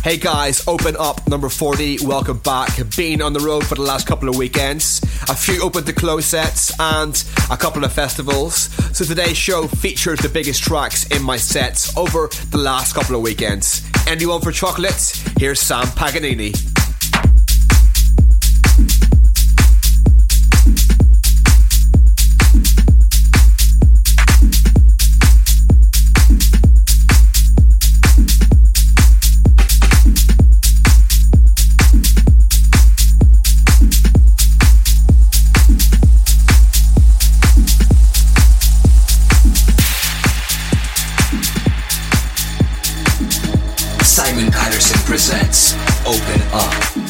Hey guys, Open Up number 40, welcome back. Been on the road for the last couple of weekends, a few open to close sets and a couple of festivals. So today's show features the biggest tracks in my sets over the last couple of weekends. Anyone for chocolate? Here's Sam Paganini. Simon Patterson presents Open Up.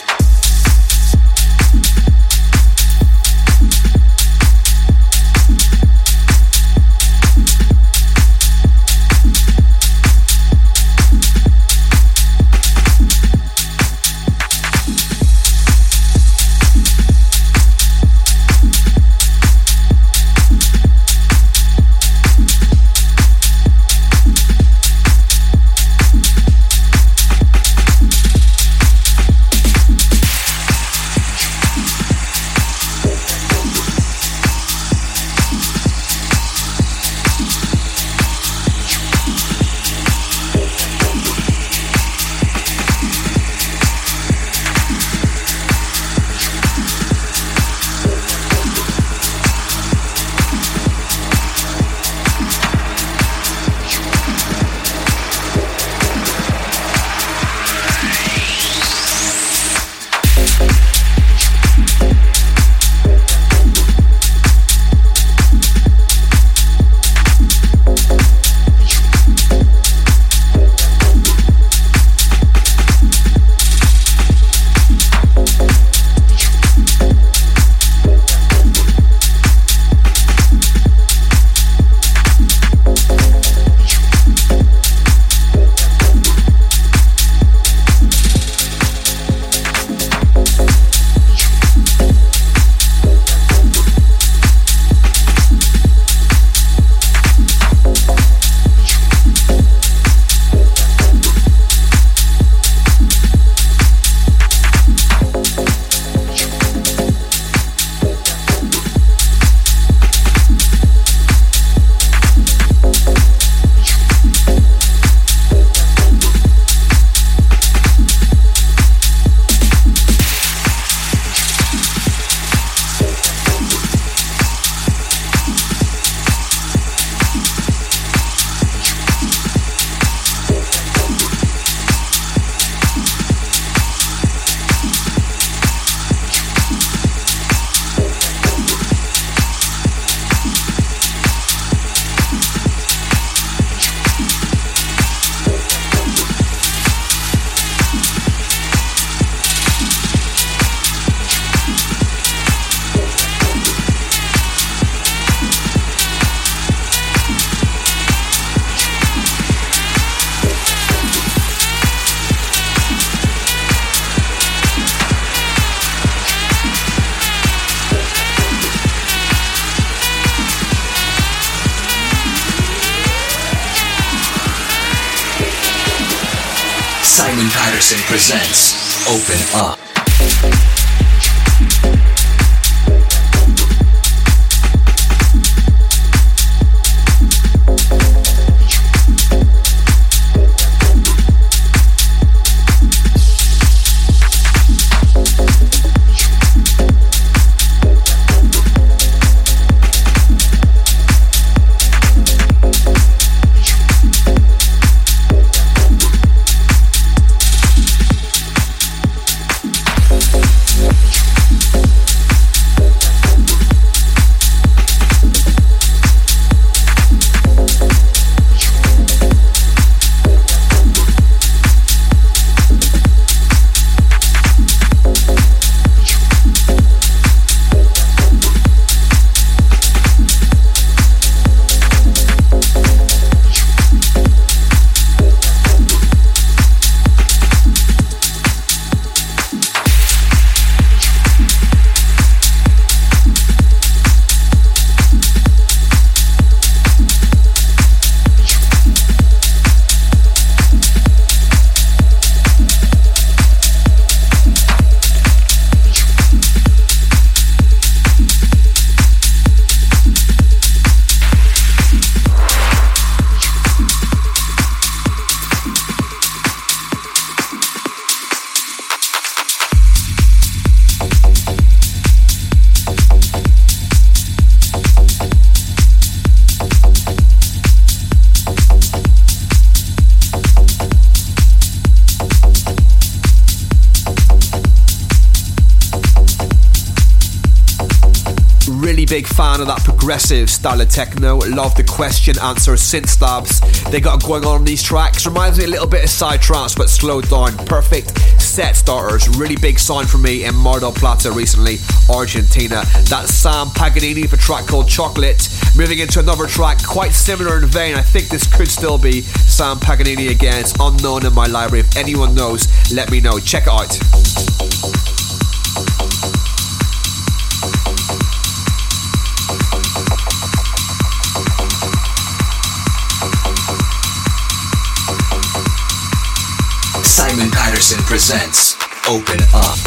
Simon Patterson presents Open Up. big fan of that progressive style of techno. Love the question, answer, synth stabs they got going on these tracks. Reminds me a little bit of psytrance but slowed down. Perfect set starters. Really big sign for me in Mar del Plata recently, Argentina. That's Sam Paganini with a track called Chocolate. Moving into another track quite similar in vein. I think this could still be Sam Paganini again. It's unknown in my library. If anyone knows, let me know. Check it out. Simon Patterson presents Open Up.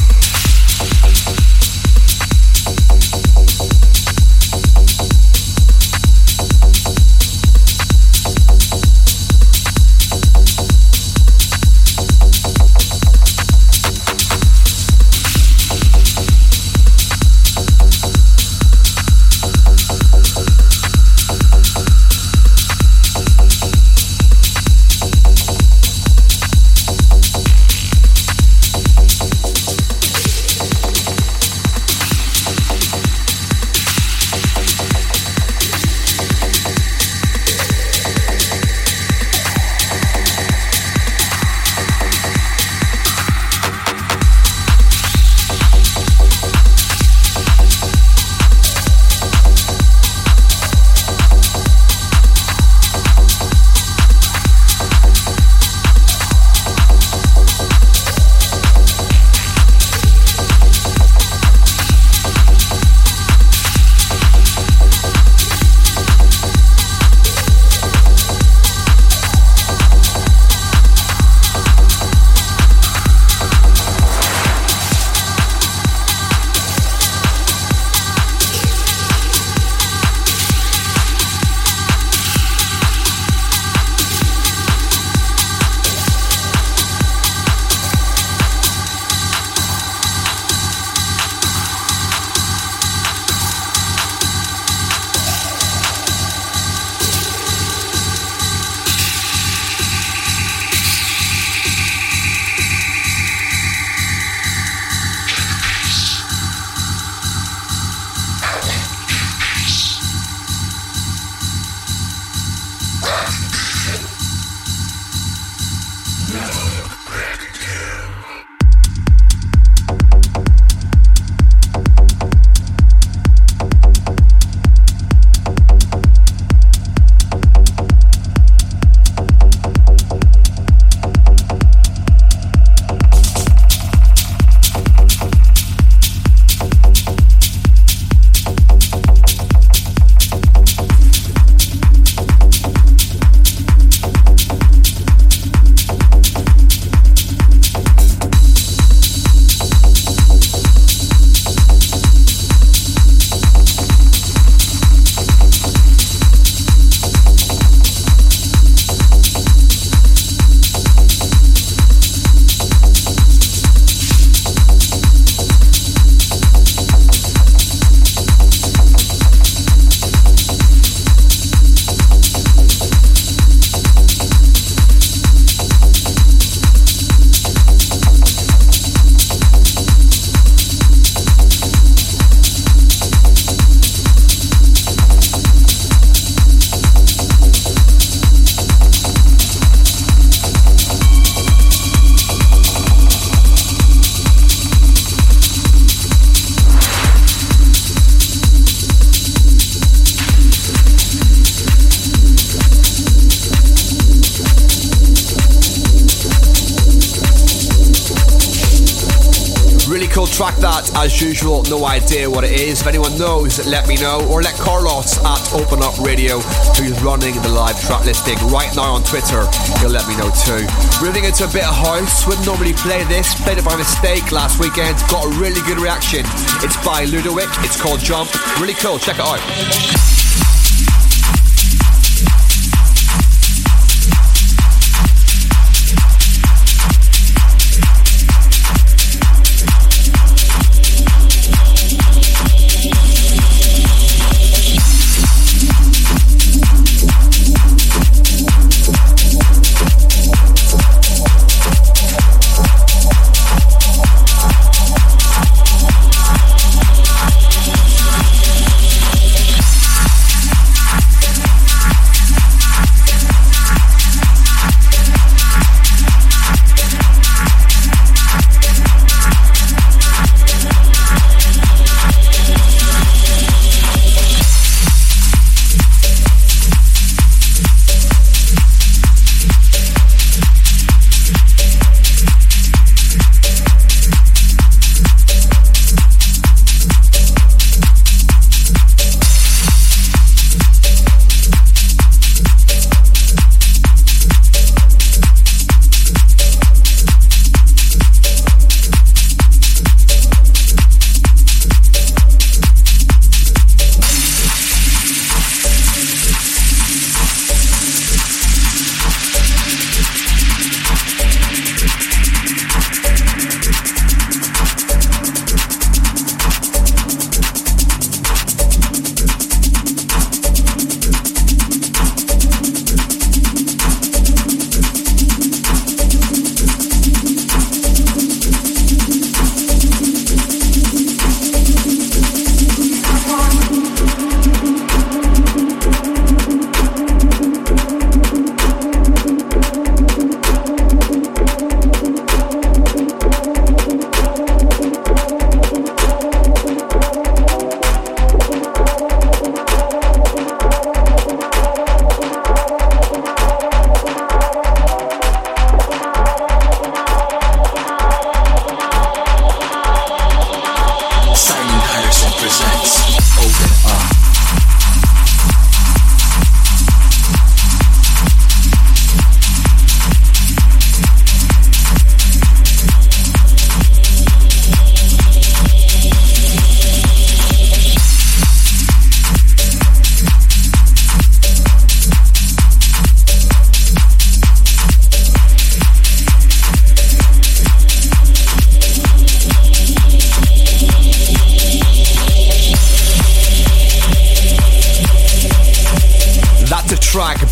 track that, as usual, no idea what it is. If anyone knows, let me know, or let Carlos at Open Up Radio, who's running the live track listing right now on Twitter, he'll let me know too. Moving into a bit of house, wouldn't normally play this, played it by mistake last weekend, got a really good reaction. It's by Ludovic, it's called Jump, really cool, check it out.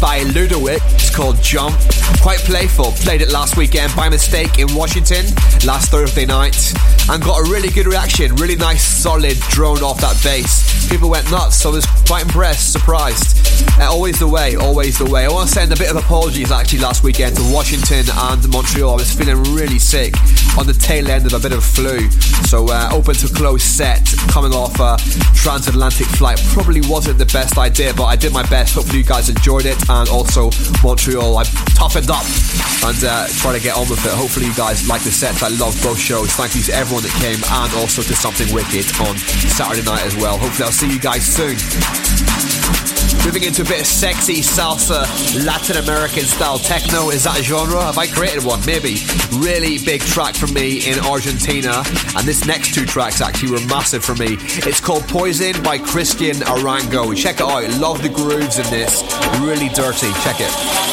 by Ludowick. It's called Jump. Quite playful. Played it last weekend by mistake in Washington last Thursday night and got a really good reaction. Really nice, solid drone off that bass. People went nuts, so I was quite impressed, surprised. Always the way, always the way. I want to send a bit of apologies actually last weekend to Washington and Montreal. I was feeling really sick on the tail end of a bit of flu. So open to close set, coming off a transatlantic flight probably wasn't the best idea, but I did my best. Hopefully you guys enjoyed it, and also Montreal, I toughened up and try to get on with it. Hopefully you guys like the sets. I love both shows. Thank you to everyone that came, and also to Something Wicked on Saturday night as well. Hopefully I'll see you guys soon. Moving into a bit of sexy salsa, Latin American style techno. Is that a genre? Have I created one? Maybe. Really big track for me in Argentina, and this next two tracks actually were massive for me. It's called Poison by Christian Arango. Check it out. Love the grooves in this. Really dirty. Check it.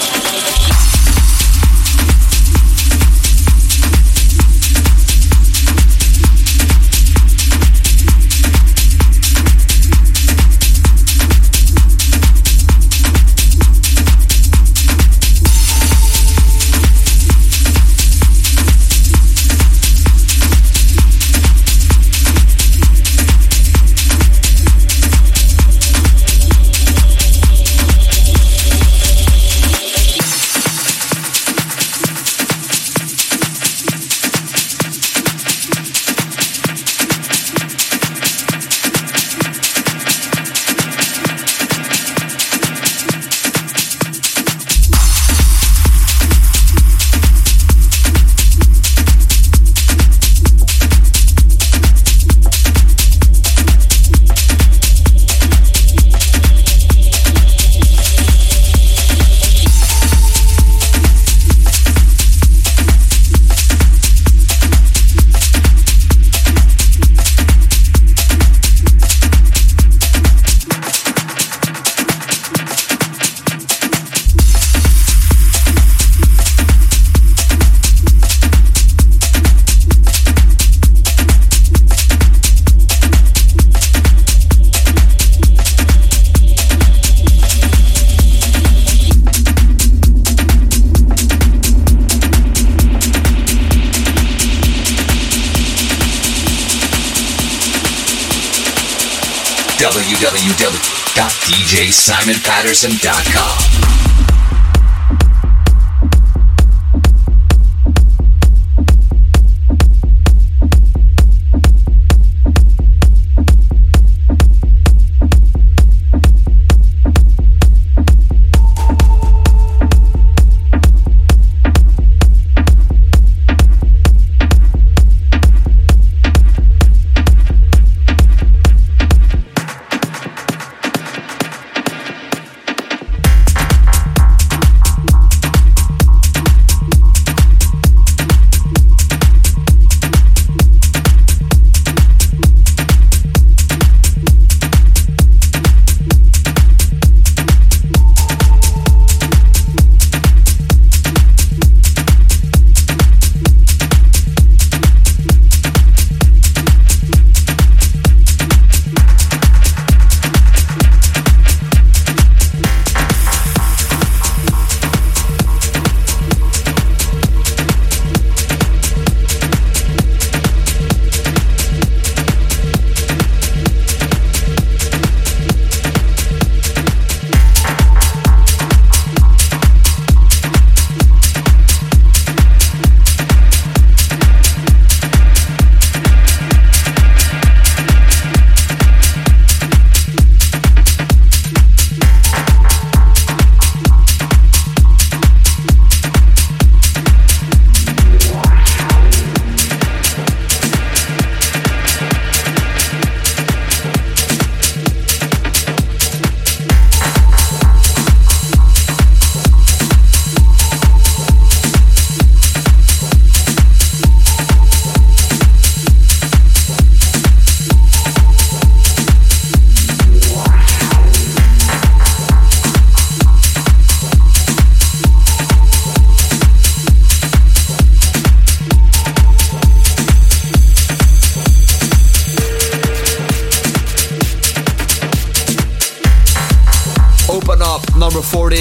www.djsimonpatterson.com.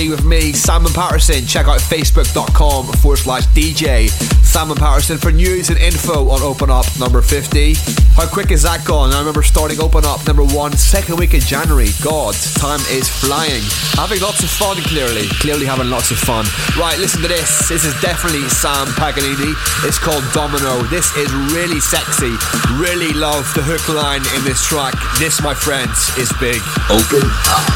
being with me, Simon Patterson. Check out facebook.com/DJ Simon Patterson for news and info on Open Up number 50. How quick is that gone? I remember starting Open Up number 1, second week in January. God, time is flying. Having lots of fun, clearly having lots of fun. Right, listen to this. This is definitely Sam Paganini. It's called Domino. This is really sexy. Really love the hook line in this track. This, my friends, is big. Open Up.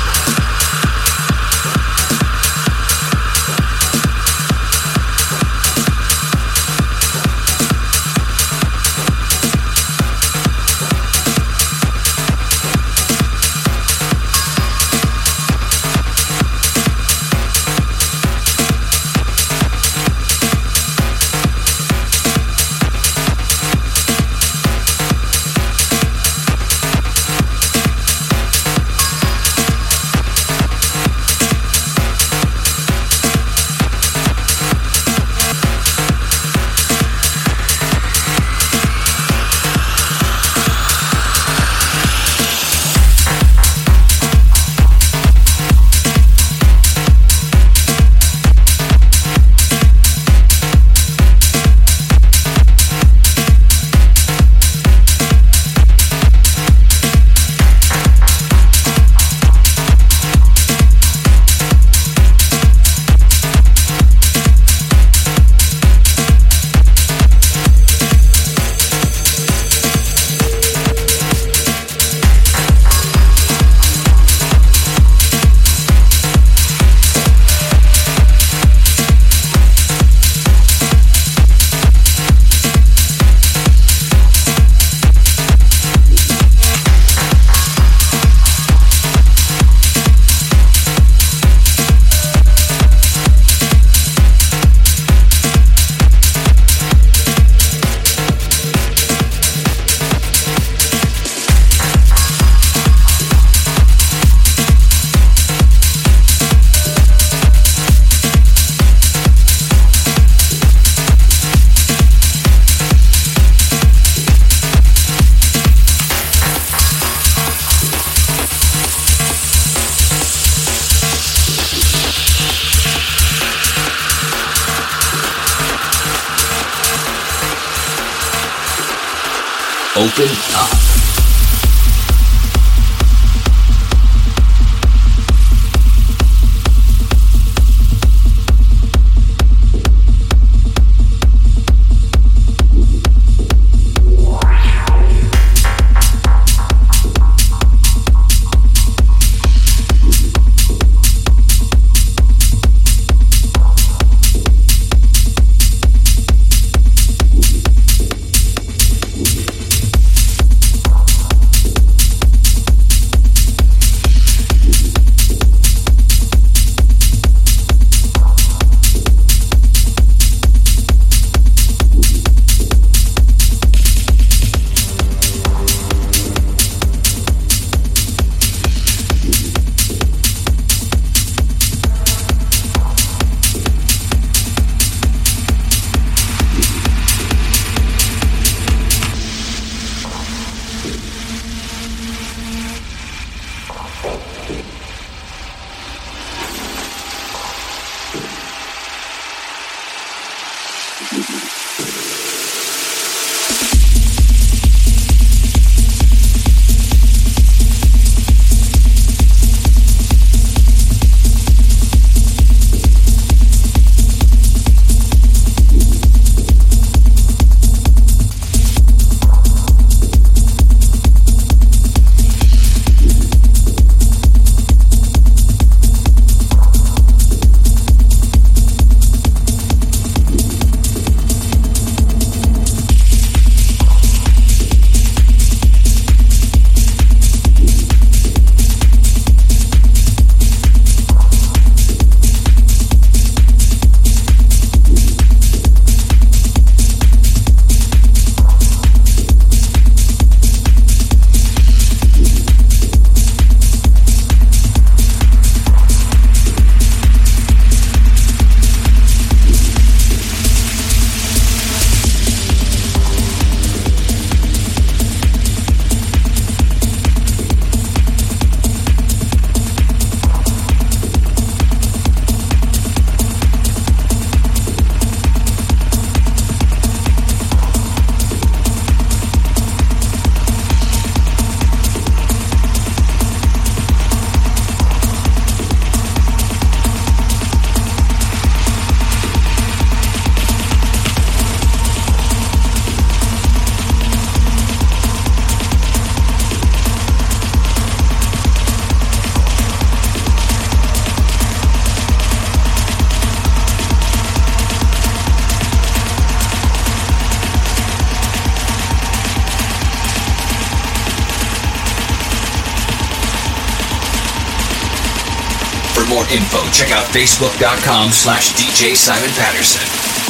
Open Up. info, check out facebook.com/DJ Simon Patterson.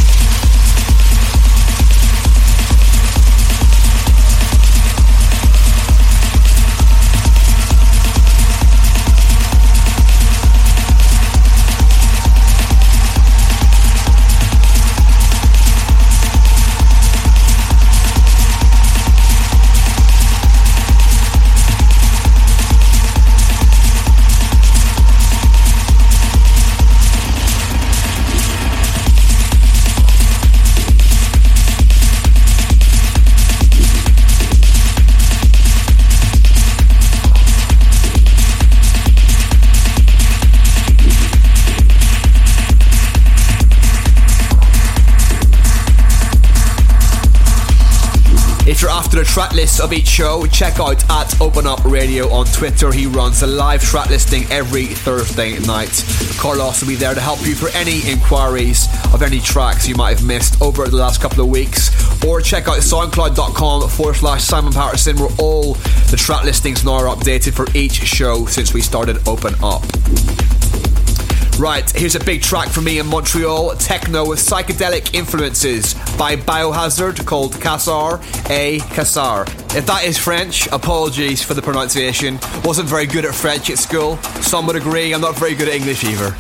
If you're after the track list of each show, check out at Open Up Radio on Twitter. He runs a live track listing every Thursday night. Carlos will be there to help you for any inquiries of any tracks you might have missed over the last couple of weeks. Or check out soundcloud.com/Simon Patterson, where all the track listings now are updated for each show since we started Open Up. Right, here's a big track from me in Montreal, techno with psychedelic influences by Biohazard called Cassar et Cassar. If that is French, apologies for the pronunciation. Wasn't very good at French at school. Some would agree, I'm not very good at English either.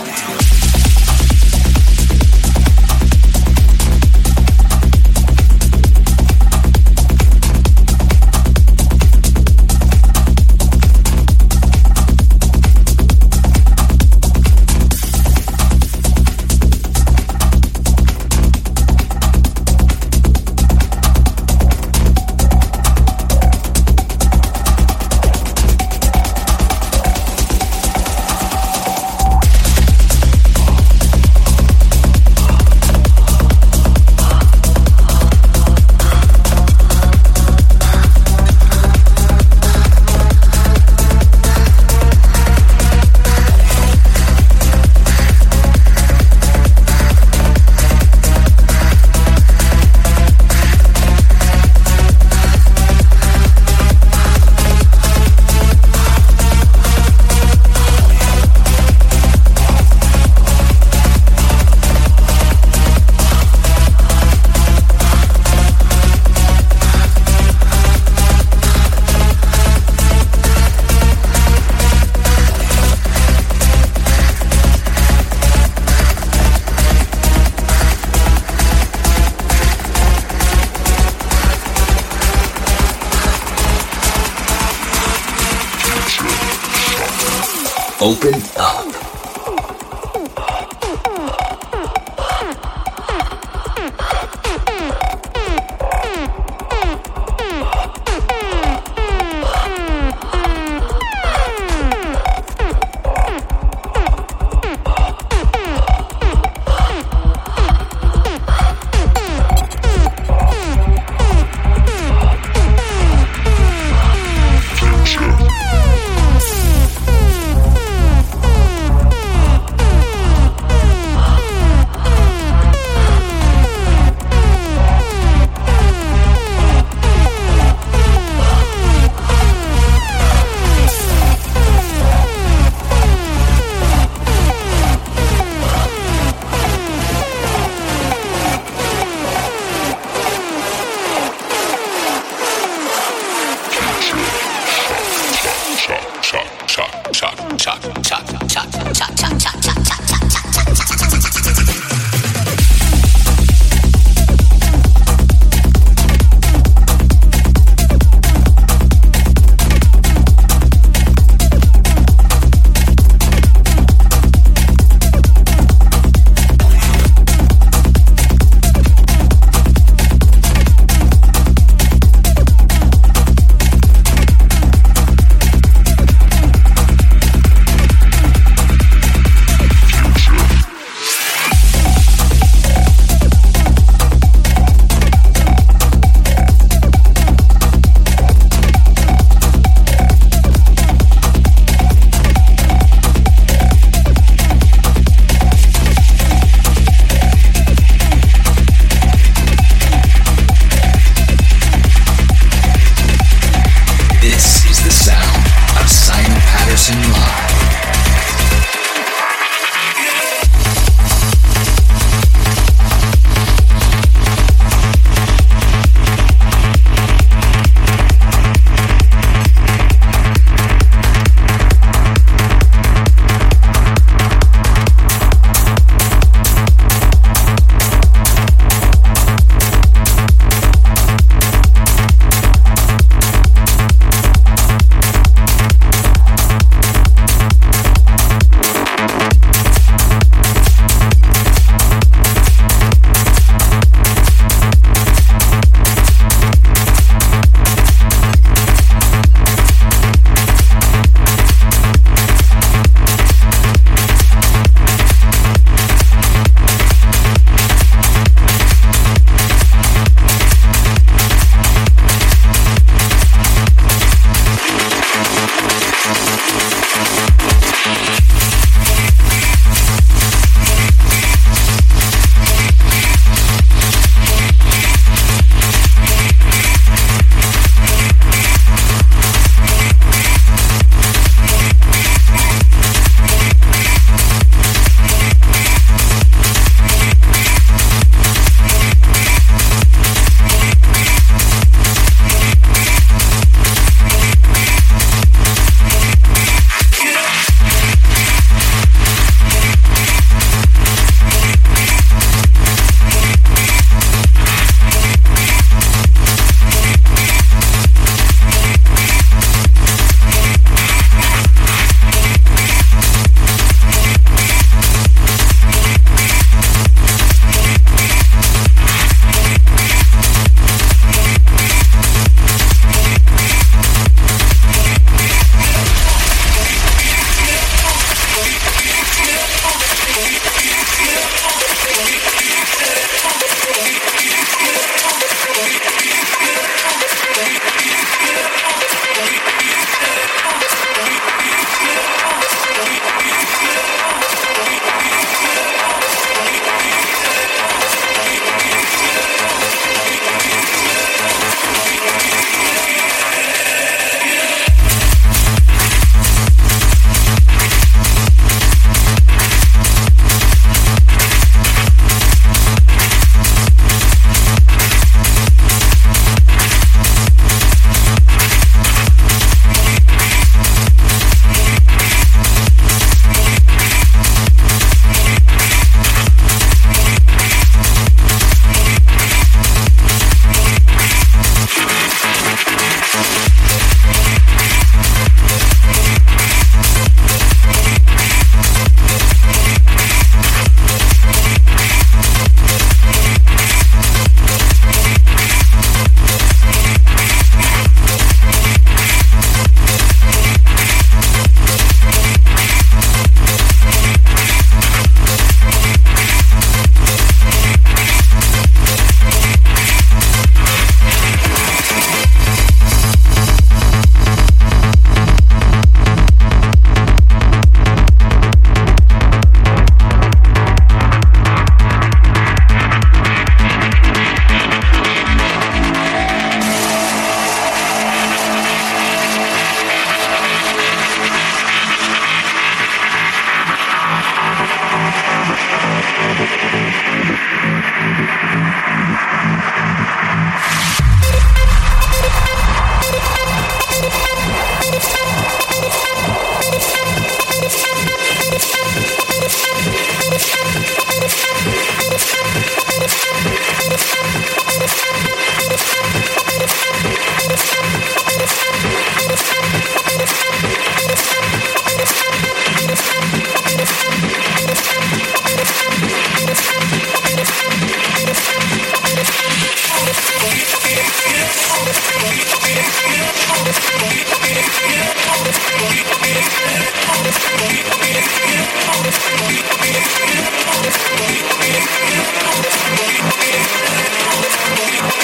Open Up.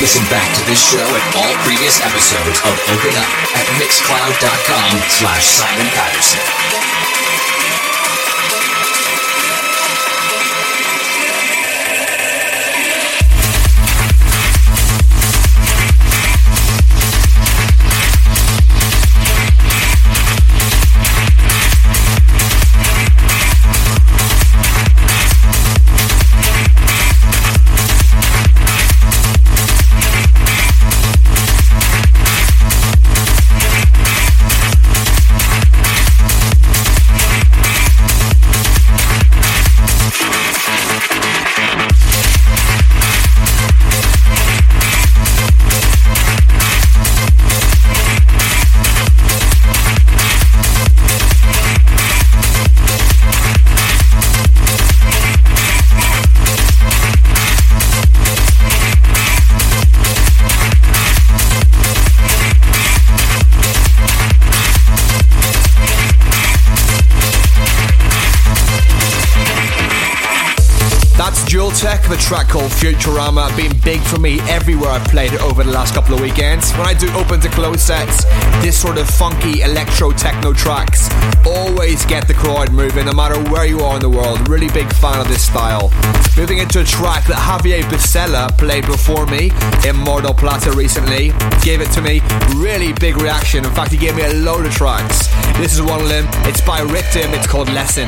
Listen back to this show and all previous episodes of Open Up at mixcloud.com/Simon Patterson. Tech of a track called Futurama, been big for me everywhere I've played it over the last couple of weekends. When I do open to close sets, this sort of funky electro techno tracks always get the crowd moving no matter where you are in the world. Really big fan of this style. Moving into a track that Javier Bicella played before me in Mar del Plata recently. Gave it to me, really big reaction. In fact, he gave me a load of tracks. This is one of them. It's by Rictim, it's called Lesson.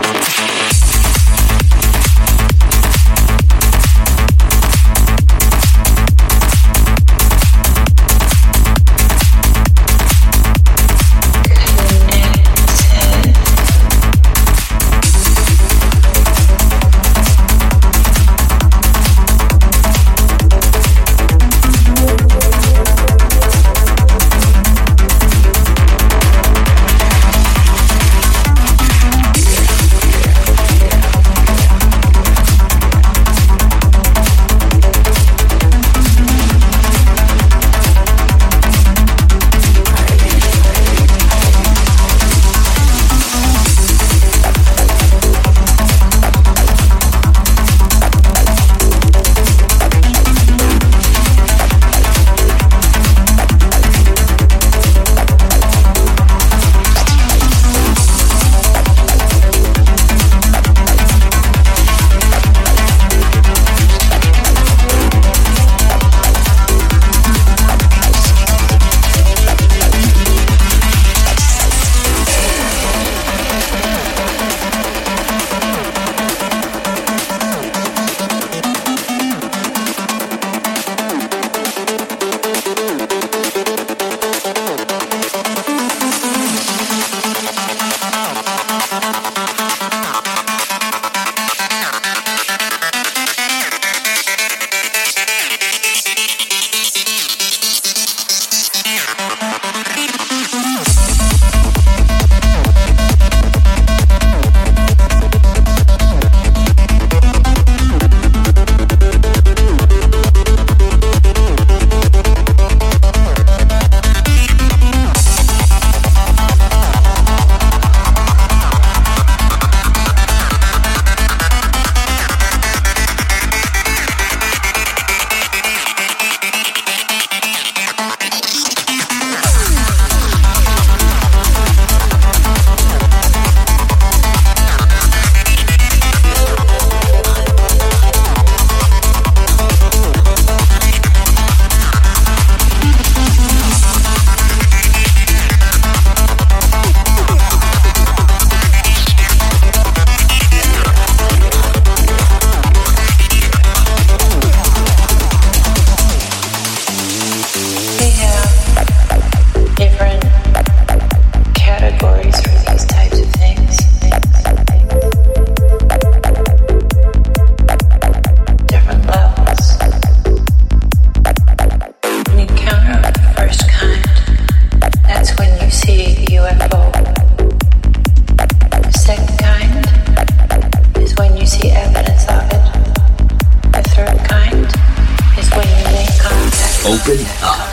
Open Up.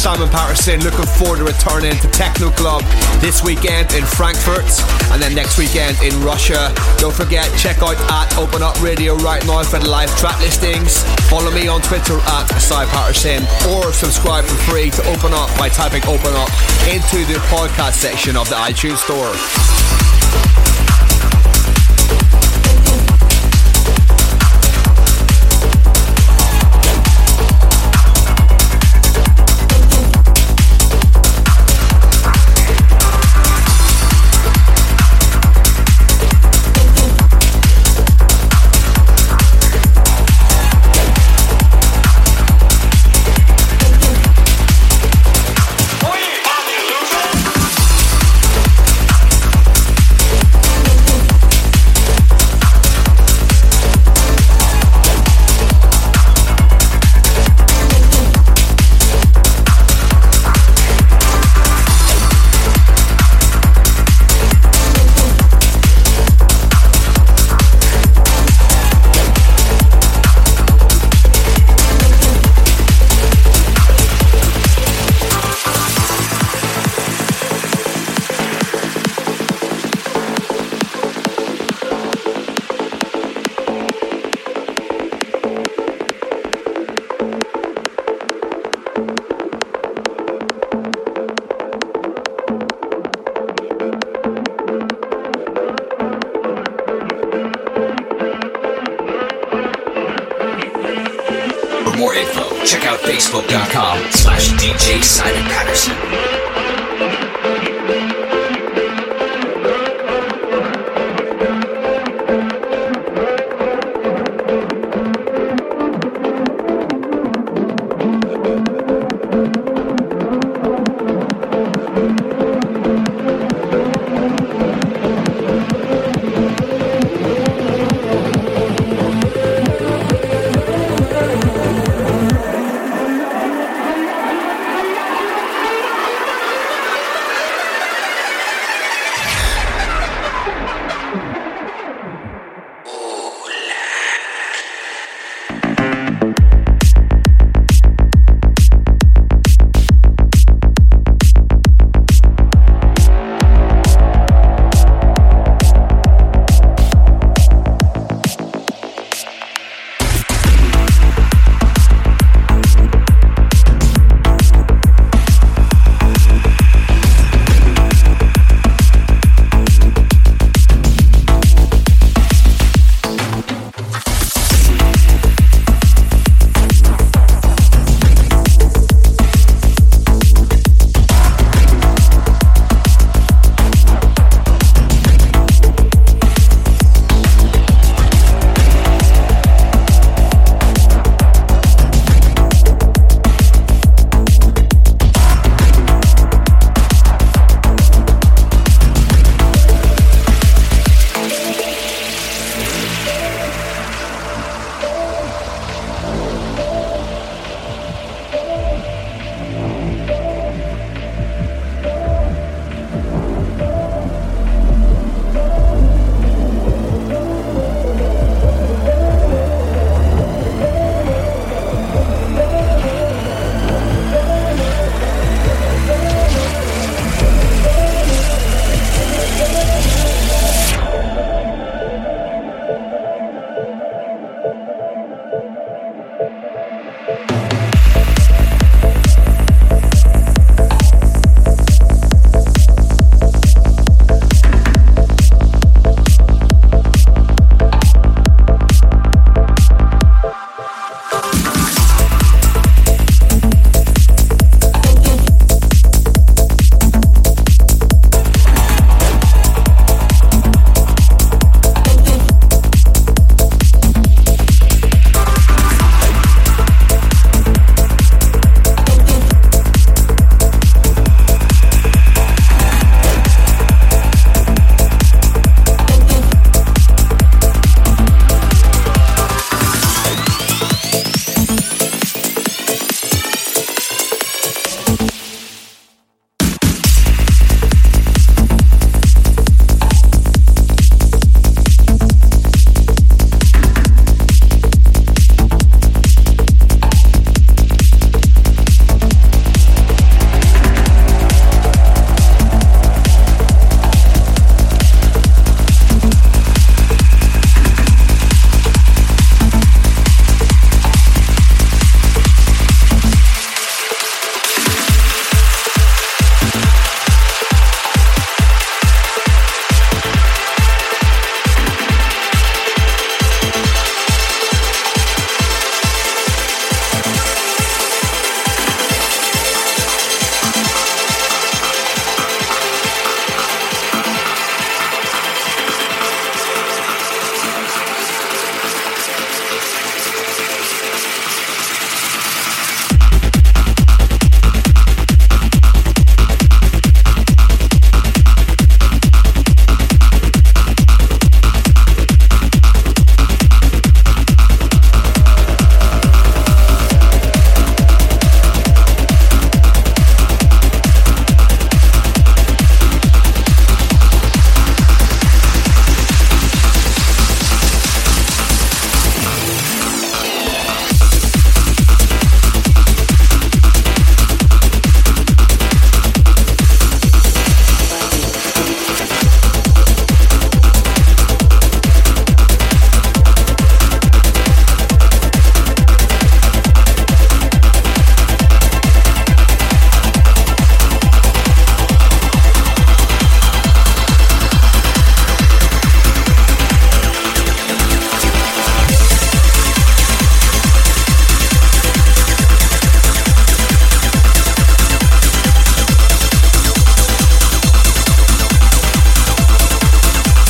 Simon Patterson. Looking forward to returning to Techno Club this weekend in Frankfurt and then next weekend in Russia. Don't forget, check out at Open Up Radio right now for the live track listings. Follow me on Twitter at Cy Patterson or subscribe for free to Open Up by typing Open Up into the podcast section of the iTunes Store. more info, check out Facebook.com/DJ Simon Patterson.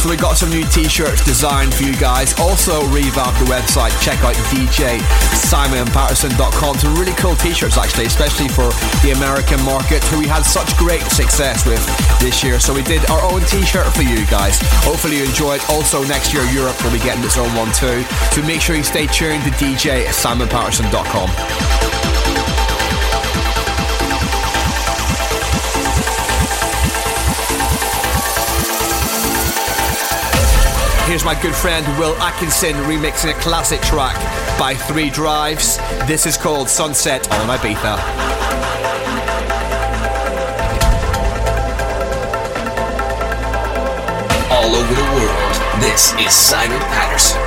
So we got some new t-shirts designed for you guys. Also revamped the website. Check out DJSimonPatterson.com. Some really cool t-shirts actually, especially for the American market, who we had such great success with this year. So we did our own t-shirt for you guys. Hopefully you enjoy it. Also next year Europe will be getting its own one too. So make sure you stay tuned to DJSimonPatterson.com. Here's my good friend Will Atkinson remixing a classic track by Three Drives. This is called Sunset on Ibiza. All over the world, this is Simon Patterson.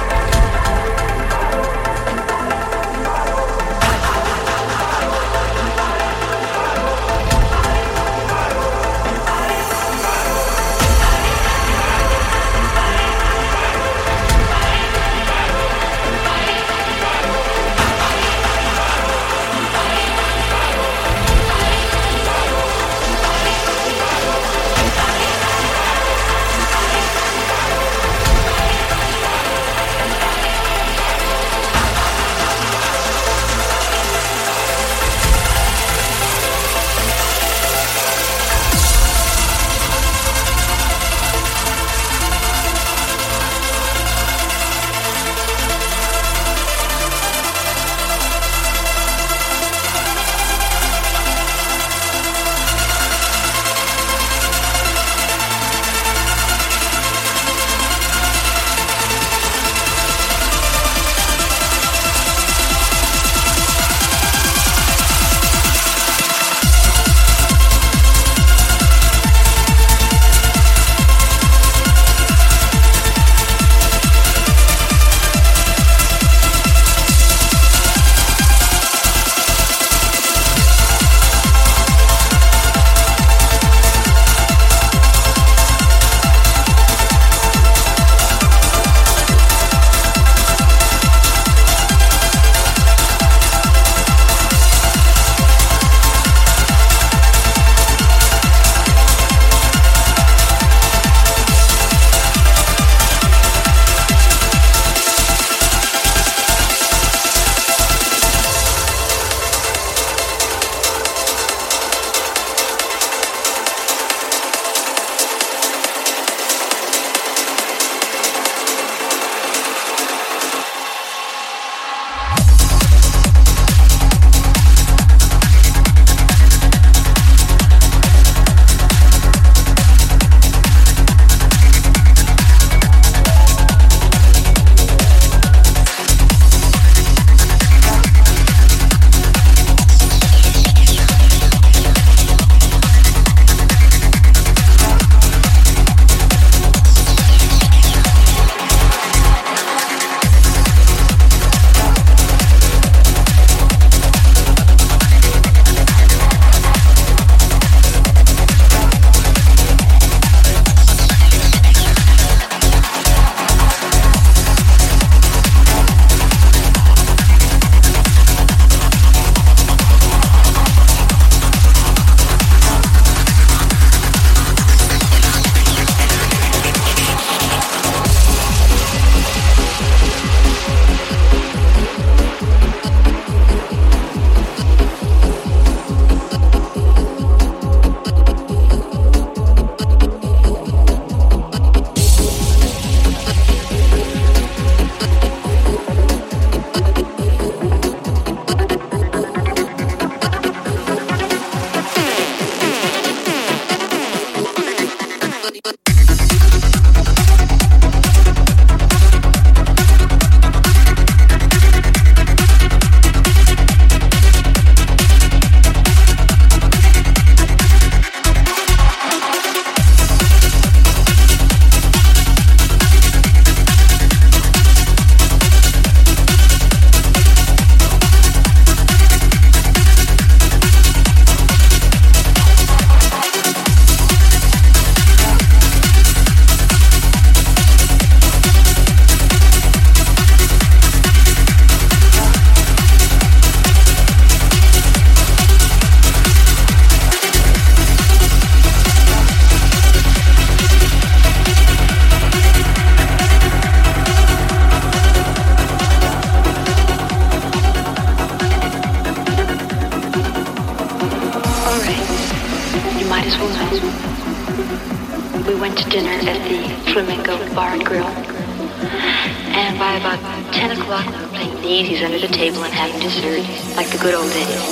we went to dinner at the Flamingo Bar and Grill. And by about 10 o'clock, we were playing the easies under the table and having dessert, like the good old days.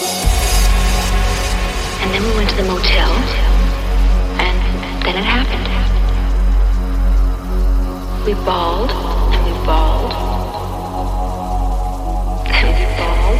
And then we went to the motel, and then it happened. We bawled, and we bawled, and we bawled.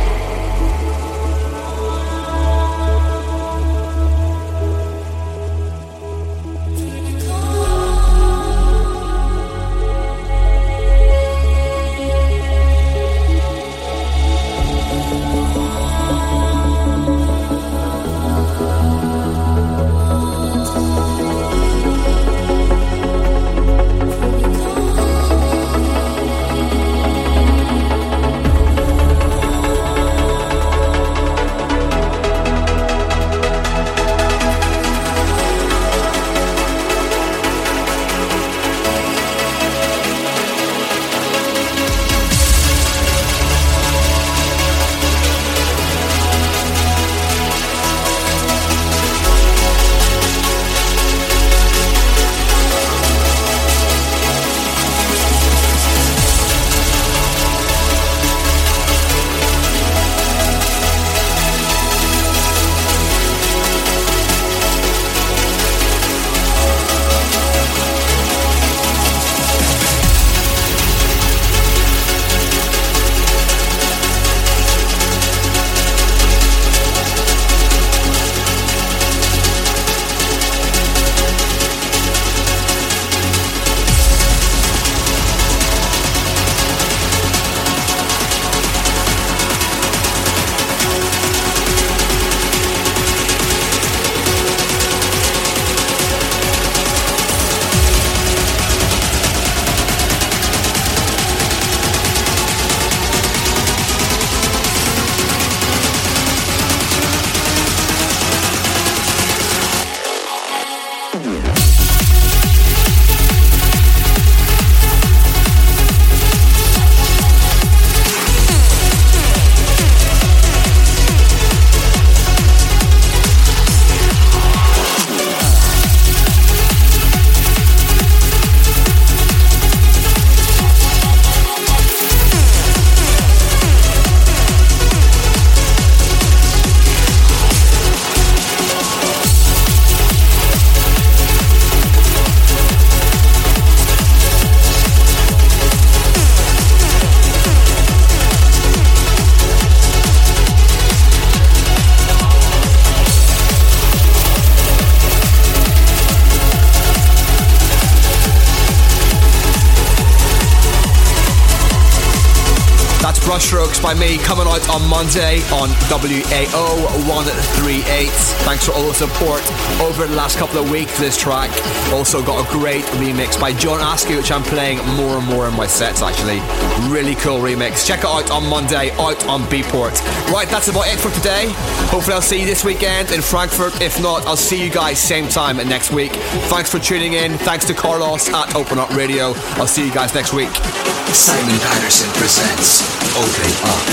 Brushstrokes by me, coming out on Monday on WAO 138. Thanks for all the support over the last couple of weeks for this track. Also got a great remix by John Askew, which I'm playing more and more in my sets actually. Really cool remix. Check it out on Monday, out on Beatport. Right, that's about it for today. Hopefully I'll see you this weekend in Frankfurt. If not, I'll see you guys same time next week. Thanks for tuning in. Thanks to Carlos at Open Up Radio. I'll see you guys next week. Simon Patterson presents Open Up.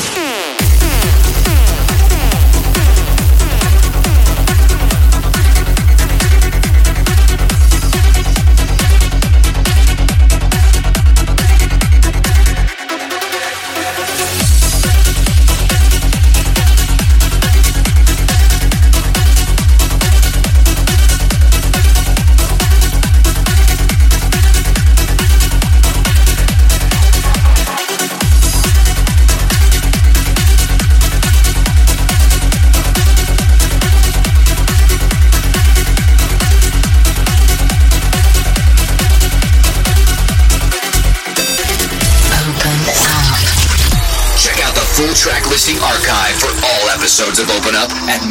Track listing archive for all episodes of Open Up at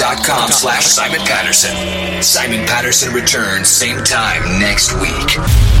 mixcloud.com/Simon Patterson. Simon Patterson returns same time next week.